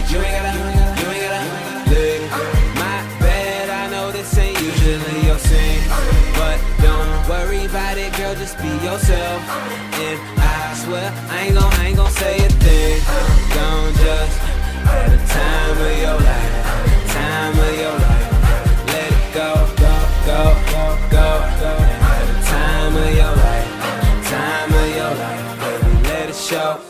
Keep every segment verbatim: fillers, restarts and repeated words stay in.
you ain't gotta, you ain't gotta live. My bad, I know this ain't usually your scene, but don't worry about it, girl, just be yourself. And I swear, I ain't gon', I ain't gon' say a thing. Don't just at the time of your life, time of your life. Let it go, go, go, go, go, go. At the time of your life, time of your life, baby, let it show.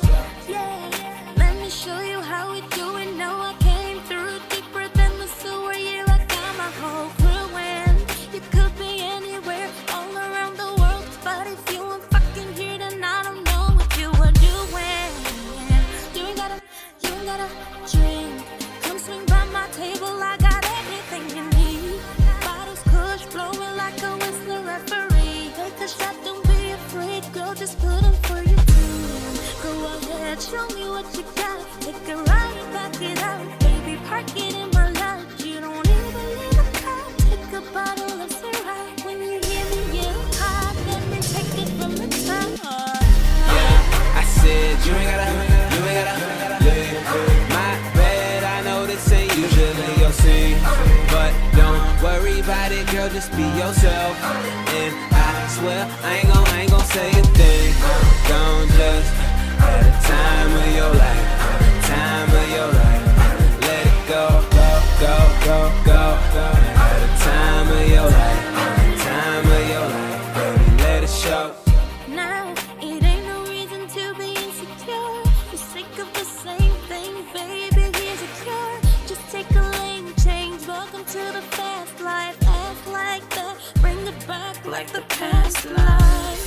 Let me show you how we do it. Know I came through deeper than the sewer. Yeah, I got my whole crew in. You could be anywhere, all around the world, but if you ain't fucking here, then I don't know what you were doing. You ain't gotta, you ain't gotta drink. Come swing by my table, I got everything you need. Bottles, kush, blowing like a whistler referee. Take a shot, don't be afraid, girl, just put 'em for you too. Go ahead, show me what you got. Take a ride and back it out. Baby, park it in my lot. You don't even need a car. Take a bottle of Syrah. When you hear me get hot, let me take it from the top. Yeah, I said you ain't gotta, you ain't gotta live. My bad, I know this ain't usually your scene, but don't worry about it, girl, just be yourself. And I swear, I ain't gon', I ain't gon' say a thing. Don't just at the time of your life, time of your life. Let it go, go, go, go, go, go. At the time of your life, time of your life, baby, let it show. Now, it ain't no reason to be insecure. You're sick of the same thing, baby, here's a cure. Just take a lane change, welcome to the fast life. Act like that, bring it back like the past life.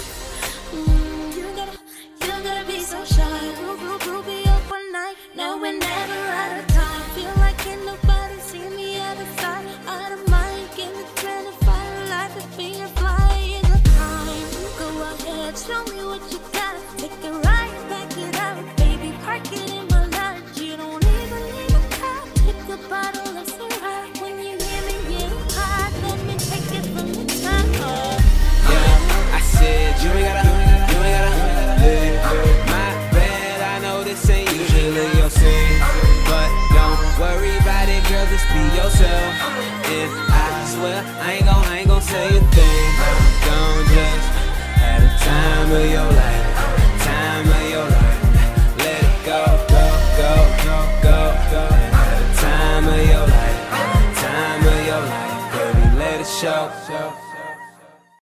Mm, you gotta, you gotta be so shy. We'll, we'll, we'll be up all night, no, we're never out of time. Feel like ain't nobody see me out of sight, out of mind. Give me twenty-five life if being fly is a crime. Go ahead, show me what you got. Take a ride, back it out. Baby, park it in my lot. You don't even need a car. Take a bottle of Syrah. When you hear me get hot, let me take it from the top. Yeah, I said you ain't gotta, you ain't gotta live. My bad, I know this ain't usually your scene, but don't worry about it, girl, just be yourself. And I swear, I ain't gon', I ain't gon' say a thing. Don't just at the time of your life, time of your life. Let it go, go, go, go, go, go. At the time of your life, time of your life, baby, let it show.